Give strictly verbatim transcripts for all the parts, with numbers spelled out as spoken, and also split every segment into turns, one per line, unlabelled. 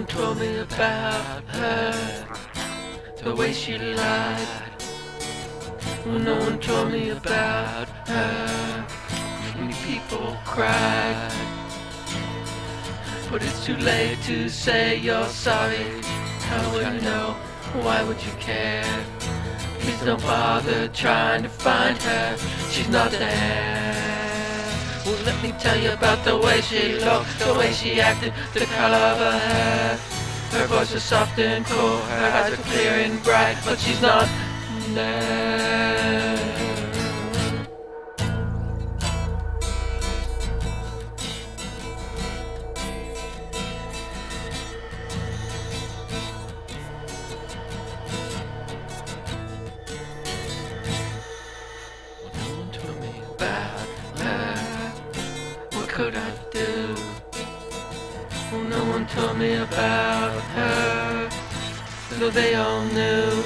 one told me about her, the way she lied. Well, no one told me about her. Many people cried, but it's too late to say you're sorry. How would you know? Why would you care? Please don't bother trying to find her. She's not there. Well, let me tell you about the way she looked, the way she acted, the color of her hair. Her voice was soft and cool, her eyes were clear and bright, but she's not there. What could I do? Well, no one told me about her, though they all knew.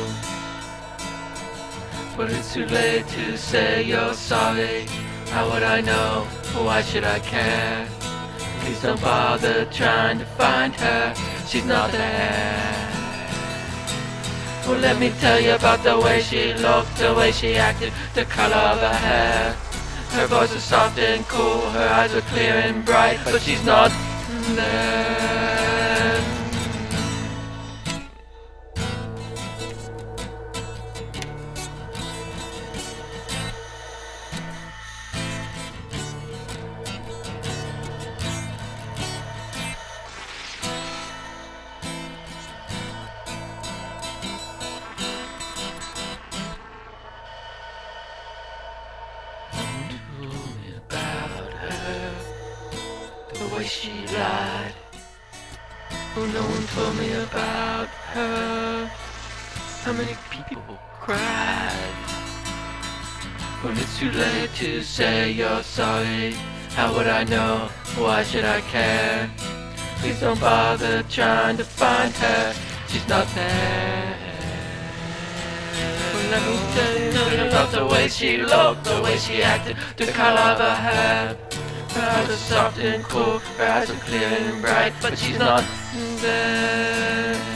But it's too late to say you're sorry. How would I know? Why should I care? Please don't bother trying to find her. She's not there. Well, let me tell you about the way she looked, the way she acted, the color of her hair. Her voice was soft and cool, her eyes were clear and bright, but she's not there. The way she lied. Oh, no one told me about her. How many people cried? When it's too late to say you're sorry, how would I know? Why should I care? Please don't bother trying to find her. She's not there. Well, let me tell you about the way she looked, the way she acted, the color of her hair. Her eyes are soft and cool, her eyes are clear and bright, but she's not there.